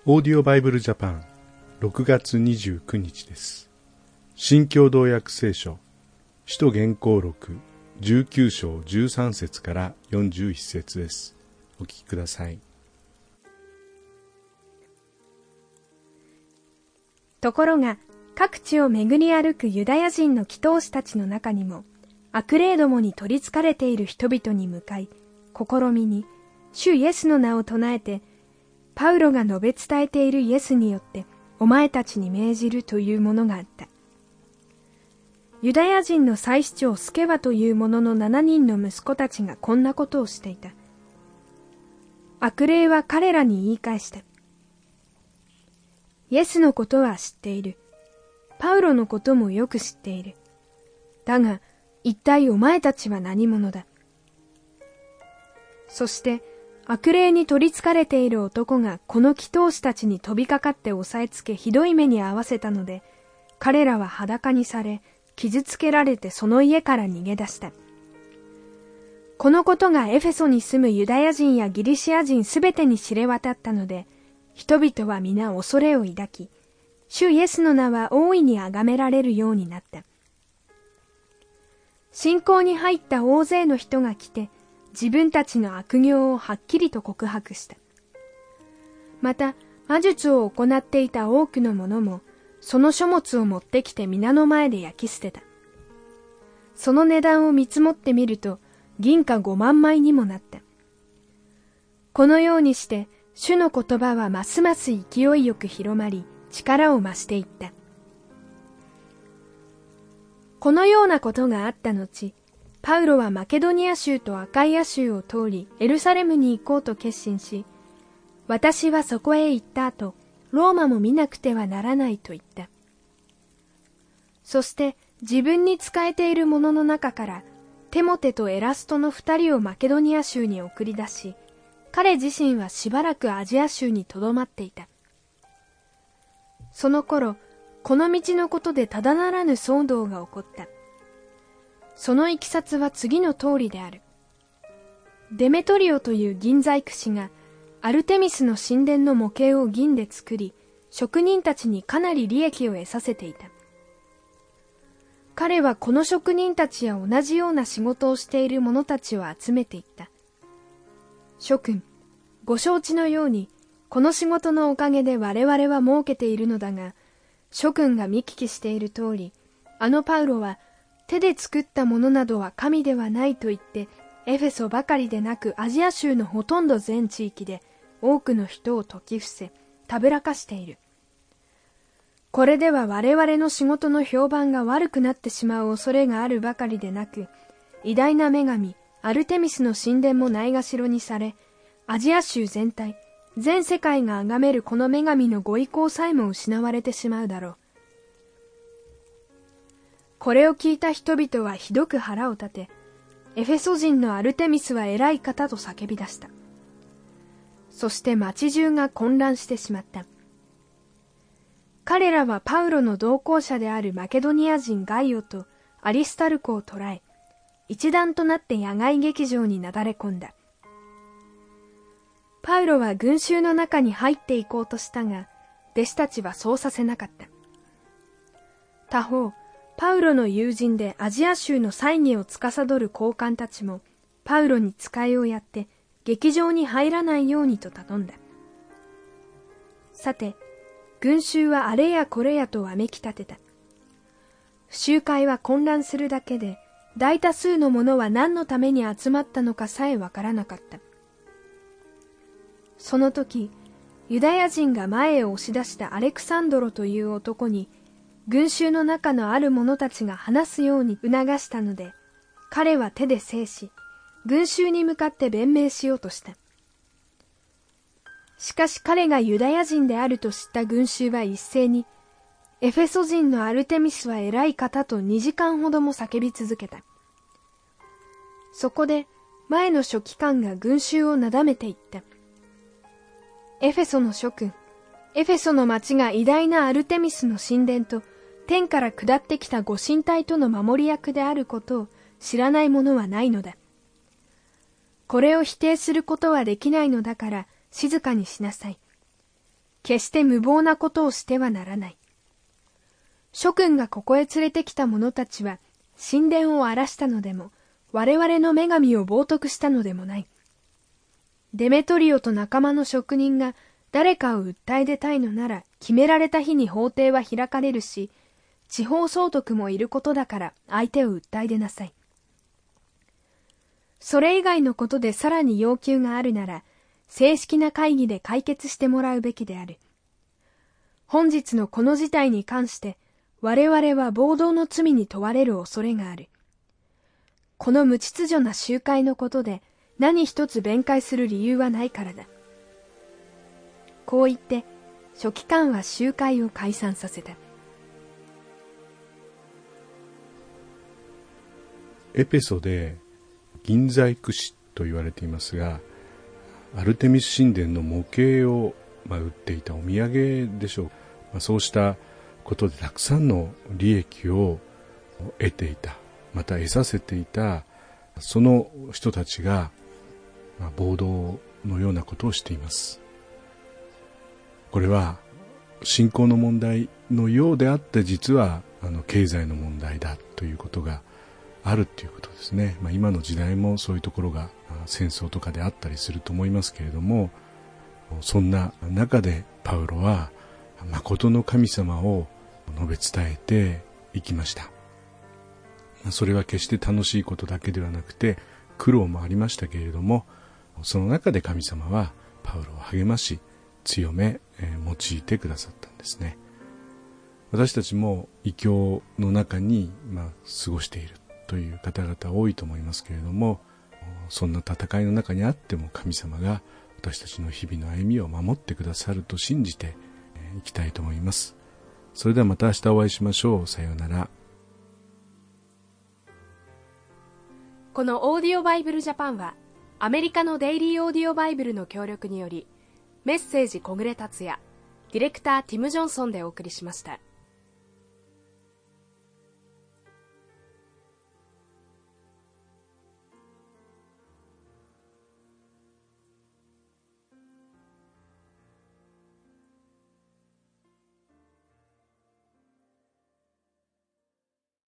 オーディオバイブルジャパン6月29日です。新共同訳聖書使徒原稿録19章13節から41節です。お聞きください。 ところが各地を巡り歩くユダヤ人の祈祷師たちの中にも悪霊どもに取りつかれている人々に向かい、試みに主イエスの名を唱えて、パウロが述べ伝えているイエスによってお前たちに命じるというものがあった。ユダヤ人の祭司長スケバという者の7人の息子たちがこんなことをしていた。悪霊は彼らに言い返した。イエスのことは知っている。パウロのこともよく知っている。だが、一体お前たちは何者だ。そして、悪霊に取りつかれている男がこの祈祷師たちに飛びかかって押さえつけひどい目に遭わせたので、彼らは裸にされ、傷つけられてその家から逃げ出した。このことがエフェソに住むユダヤ人やギリシア人すべてに知れ渡ったので、人々は皆恐れを抱き、主イエスの名は大いに崇められるようになった。信仰に入った大勢の人が来て、自分たちの悪行をはっきりと告白した。また、魔術を行っていた多くの者も、その書物を持ってきて皆の前で焼き捨てた。その値段を見積もってみると、銀貨5万枚にもなった。このようにして、主の言葉はますます勢いよく広まり、力を増していった。このようなことがあった後、パウロはマケドニア州とアカイア州を通りエルサレムに行こうと決心し、私はそこへ行った後、ローマも見なくてはならないと言った。そして自分に仕えている者の中からテモテとエラストの2人をマケドニア州に送り出し、彼自身はしばらくアジア州にとどまっていた。その頃、この道のことでただならぬ騒動が起こった。そのいきさつは次の通りである。デメトリオという銀細工師がアルテミスの神殿の模型を銀で作り、職人たちにかなり利益を得させていた。彼はこの職人たちや同じような仕事をしている者たちを集めていった。諸君、ご承知のように、この仕事のおかげで我々は儲けているのだが、諸君が見聞きしている通り、あのパウロは手で作ったものなどは神ではないと言って、エフェソばかりでなくアジア州のほとんど全地域で多くの人を説き伏せ、たぶらかしている。これでは我々の仕事の評判が悪くなってしまう恐れがあるばかりでなく、偉大な女神、アルテミスの神殿もないがしろにされ、アジア州全体、全世界が崇めるこの女神のご意向さえも失われてしまうだろう。これを聞いた人々はひどく腹を立て、エフェソ人のアルテミスは偉い方と叫び出した。そして町中が混乱してしまった。彼らはパウロの同行者であるマケドニア人ガイオとアリスタルコを捕らえ、一団となって野外劇場になだれ込んだ。パウロは群衆の中に入っていこうとしたが、弟子たちはそうさせなかった。他方、パウロの友人でアジア州の祭儀を司る高官たちも、パウロに使いをやって、劇場に入らないようにと頼んだ。さて、群衆はあれやこれやとわめき立てた。集会は混乱するだけで、大多数の者は何のために集まったのかさえわからなかった。その時、ユダヤ人が前へ押し出したアレクサンドロという男に、群衆の中のある者たちが話すように促したので、彼は手で制し、群衆に向かって弁明しようとした。しかし彼がユダヤ人であると知った群衆は一斉に、エフェソ人のアルテミスは偉い方と2時間ほども叫び続けた。そこで前の書記官が群衆をなだめて言った。エフェソの諸君、エフェソの町が偉大なアルテミスの神殿と天から下ってきたご神体との守り役であることを知らない者はないのだ。これを否定することはできないのだから静かにしなさい。 決して無謀なことをしてはならない。諸君がここへ連れてきた者たちは、神殿を荒らしたのでも、我々の女神を冒涜したのでもない。デメトリオと仲間の職人が誰かを訴え出たいのなら、決められた日に法廷は開かれるし、地方総督もいることだから相手を訴え出なさい。それ以外のことでさらに要求があるなら、正式な会議で解決してもらうべきである。本日のこの事態に関して、我々は暴動の罪に問われる恐れがある。この無秩序な集会のことで何一つ弁解する理由はないからだ。こう言って、書記官は集会を解散させた。 エペソで銀細工師と言われていますが、アルテミス神殿の模型を売っていたお土産でしょう。そうしたことでたくさんの利益を得ていた、また得させていたその人たちが暴動のようなことをしています。これは信仰の問題のようであって、実は経済の問題だということがあるということですね。今の時代もそういうところが戦争とかであったりすると思いますけれども、そんな中でパウロは誠の神様を述べ伝えていきました。それは決して楽しいことだけではなくて苦労もありましたけれども、その中で神様はパウロを励まし強め用いてくださったんですね。私たちも異教の中に過ごしているという方々多いと思いますけれども、そんな戦いの中にあっても神様が私たちの日々の歩みを守ってくださると信じていきたいと思います。それではまた明日お会いしましょう。さようなら。 このオーディオバイブルジャパンはアメリカのデイリーオーディオバイブルの協力により、メッセージ小暮達也、ディレクターティム・ジョンソンでお送りしました。